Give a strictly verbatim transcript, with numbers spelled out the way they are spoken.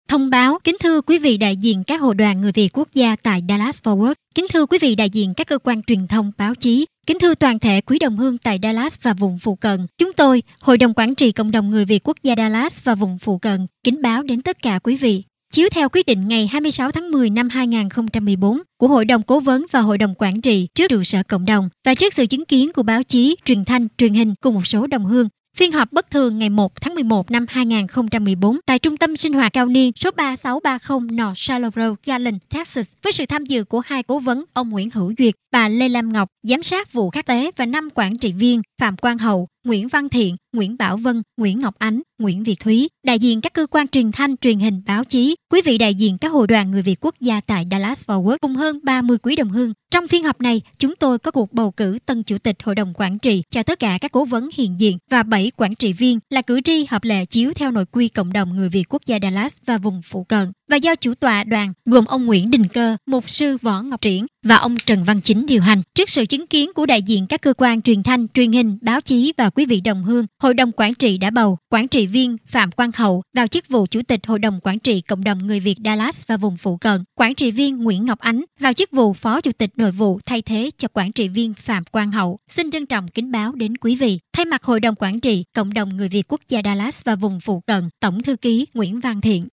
Thông báo, kính thưa quý vị đại diện các hội đoàn người Việt quốc gia tại Dallas Fort Worth, kính thưa quý vị đại diện các cơ quan truyền thông báo chí, kính thưa toàn thể quý đồng hương tại Dallas và vùng phụ cận. Chúng tôi, Hội đồng Quản trị Cộng đồng người Việt quốc gia Dallas và vùng phụ cận, kính báo đến tất cả quý vị. Chiếu theo quyết định ngày hai mươi sáu tháng mười năm hai nghìn không trăm mười bốn của Hội đồng Cố vấn và Hội đồng Quản trị trước trụ sở cộng đồng và trước sự chứng kiến của báo chí, truyền thanh, truyền hình cùng một số đồng hương, phiên họp bất thường ngày một tháng mười một năm hai nghìn không trăm mười bốn tại Trung tâm Sinh hoạt Cao niên số ba sáu ba không North Shiloh Road, Garland, Texas với sự tham dự của hai cố vấn ông Nguyễn Hữu Duyệt, bà Lê Lam Ngọc, giám sát vụ khắc tế và năm quản trị viên Phạm Quang Hậu, Nguyễn Văn Thiện, Nguyễn Bảo Vân, Nguyễn Ngọc Ánh, Nguyễn Việt Thúy, đại diện các cơ quan truyền thanh, truyền hình, báo chí, quý vị đại diện các hội đoàn người Việt quốc gia tại Dallas Fort Worth cùng hơn ba mươi quý đồng hương. Trong phiên họp này, chúng tôi có cuộc bầu cử tân chủ tịch hội đồng quản trị cho tất cả các cố vấn hiện diện và bảy quản trị viên là cử tri hợp lệ chiếu theo nội quy cộng đồng người Việt quốc gia Dallas và vùng phụ cận và do chủ tọa đoàn gồm ông Nguyễn Đình Cơ, mục sư Võ Ngọc Triển và ông Trần Văn Chính điều hành. Trước sự chứng kiến của đại diện các cơ quan truyền thanh, truyền hình, báo chí và quý vị đồng hương, hội đồng quản trị đã bầu quản trị viên Phạm Quang Hậu vào chức vụ chủ tịch hội đồng quản trị cộng đồng người Việt Dallas và vùng phụ cận, quản trị viên Nguyễn Ngọc Ánh vào chức vụ phó chủ tịch nội vụ thay thế cho quản trị viên Phạm Quang Hậu. Xin trân trọng kính báo đến quý vị, thay mặt hội đồng quản trị cộng đồng người Việt quốc gia Dallas và vùng phụ cận, tổng thư ký Nguyễn Văn Thiện.